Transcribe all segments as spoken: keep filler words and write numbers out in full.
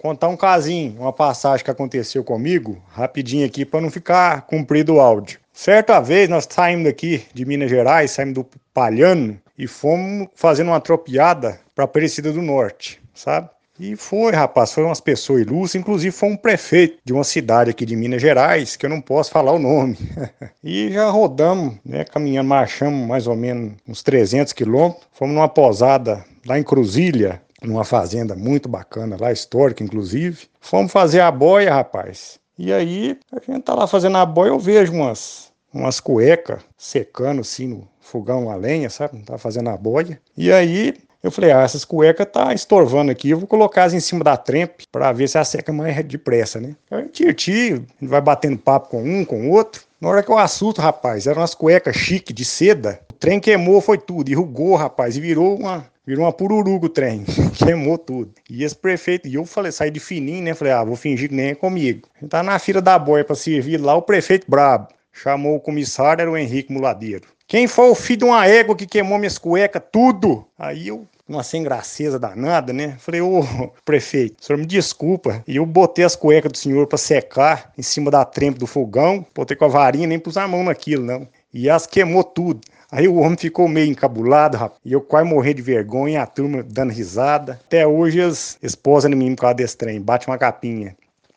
contar um casinho, uma passagem que aconteceu comigo, rapidinho aqui para não ficar comprido o áudio. Certa vez nós saímos daqui de Minas Gerais, saímos do Palhano e fomos fazendo uma tropiada para Aparecida do Norte, sabe? E foi, rapaz, foi umas pessoas ilustres, inclusive foi um prefeito de uma cidade aqui de Minas Gerais, que eu não posso falar o nome. E já rodamos, né, caminhando, marchamos mais ou menos uns trezentos quilômetros, fomos numa posada lá em Cruzília, numa fazenda muito bacana lá, histórica inclusive. Fomos fazer a boia, rapaz. E aí, a gente tá lá fazendo a boia, eu vejo umas, umas cuecas secando assim no fogão a lenha, sabe? Tá fazendo a boia. E aí, eu falei, ah, essas cuecas tá estorvando aqui, eu vou colocar elas em cima da trempe pra ver se a seca mais depressa, né? Aí a gente tira, vai batendo papo com um, com o outro. Na hora que eu assusto, rapaz, eram umas cuecas chique de seda. O trem queimou, foi tudo, enrugou, rapaz, e virou uma... Virou uma pururuga o trem, queimou tudo. E esse prefeito, e eu falei, saí de fininho, né? Falei, ah, vou fingir que nem é comigo. A gente tá na fila da boia pra servir lá, o prefeito brabo. Chamou o comissário, era o Henrique Muladeiro. Quem foi o filho de uma égua que queimou minhas cuecas? Tudo! Aí eu, uma sem graceza danada, né? Falei, ô prefeito, o senhor me desculpa. E eu botei as cuecas do senhor pra secar em cima da trempe do fogão. Botei com a varinha, nem pus a mão naquilo, não. E elas queimou tudo. Aí o homem ficou meio encabulado, rapaz, e eu quase morri de vergonha, a turma dando risada. Até hoje as esposas em mim por causa desse trem, bate uma capinha.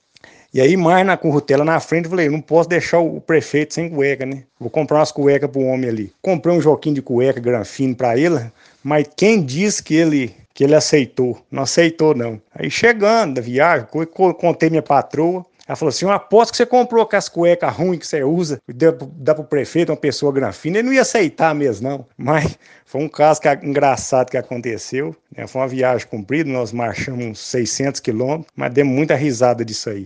E aí mais na currutela na frente, eu falei, não posso deixar o prefeito sem cueca, né? Vou comprar umas cuecas pro homem ali. Comprei um joquinho de cueca granfino pra ele, mas quem disse que ele, que ele aceitou? Não aceitou, não. Aí chegando da viagem, contei minha patroa. Ela falou assim, eu aposto que você comprou com as cuecas ruins que você usa, dá, dá pro prefeito, uma pessoa granfina, ele não ia aceitar mesmo, não. Mas foi um caso que, engraçado que aconteceu, né? Foi uma viagem comprida, nós marchamos uns seiscentos quilômetros, mas demos muita risada disso aí.